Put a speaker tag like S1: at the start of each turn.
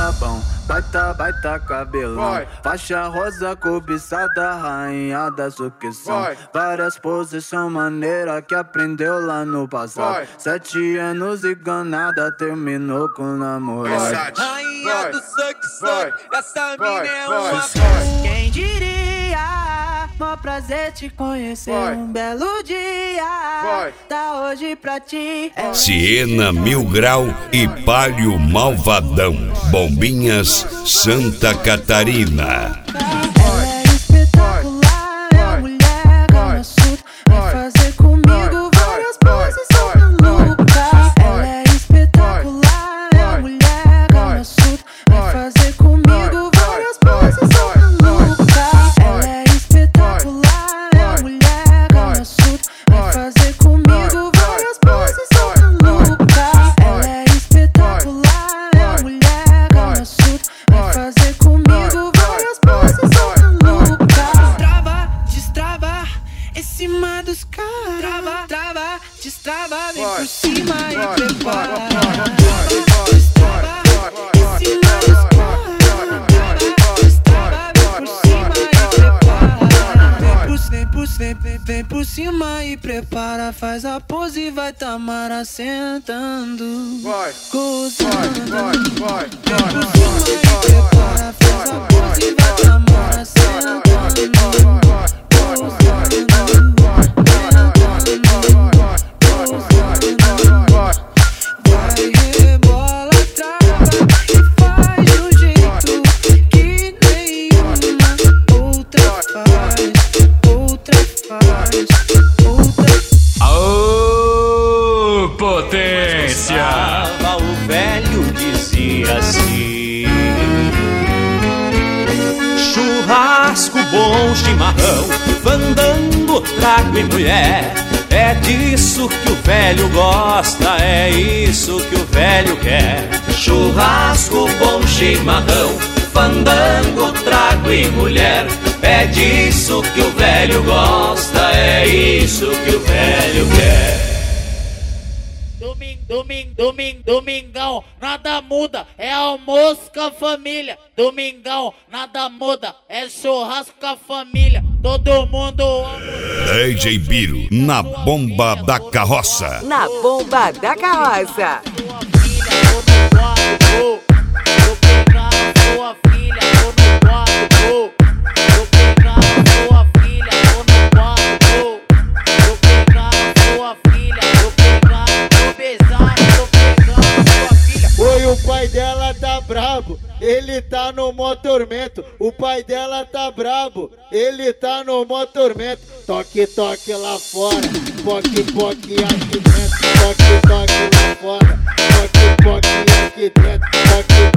S1: rabão, baita cabelão. Faixa rosa cobiçada, rainha da sucção. Várias posições maneiras que aprendeu lá no passado. 7 anos e ganada, terminou com namorado.
S2: Rainha do suck, essa mina é uma
S3: Quem diria, mó prazer te conhecer. Um belo dia, tá hoje pra ti.
S4: Siena Mil Grau e Palio Malvadão. Bombinhas, Santa Catarina.
S3: Ela é espetacular, é a mulher Kama Sutra. Vai fazer comigo várias poses malucas. Ela é espetacular, é a mulher Kama Sutra. Vai fazer comigo várias poses malucas. Ela é espetacular, é a mulher Kama Sutra. Vai fazer comigo várias poses malucas. Ela é espetacular, é a mulher Kama Sutra. Vai fazer comigo várias poses malucas. Trava, destrava, em cima dos caras. Trava, destrava, vem por cima e prepara. Destrava, em cima dos caras. Destrava, vem por cima e prepara. Vem por cima e prepara. Faz a pose e vai Tamara sentando. Gozando. Vem por cima e prepara. Faz a pose e vai Tamara sentando. Vai rebola, trava e faz de um jeito que nenhuma outra faz.
S5: Aô, potência!
S2: O velho dizia assim: churrasco, bom chimarrão, fandango, trago e mulher. É disso que o velho gosta, é isso que o velho quer. Churrasco, bom chimarrão, fandango, trago e mulher. É disso que o velho gosta, é isso que o velho quer.
S6: Domingão, nada muda, é almoço com a família. Domingão, nada muda, é churrasco com a família. Todo mundo ama.
S4: DJ Biro, na bomba da carroça.
S7: Na bomba da carroça.
S6: Sua filha, tô no quarto, vou pegar sua filha, tô no quarto. Vou pegar sua filha, tô no quarto. Vou pegar sua filha, vou pegar, vou beijar, vou pegar sua filha.
S8: Oi, o pai dela tá brabo, ele tá no mó tormento. O pai dela tá brabo, ele tá no mó tormento. Toque, toque lá fora, poque, poque aqui dentro. Toque, toque lá fora, poque, poque aqui dentro. Toque,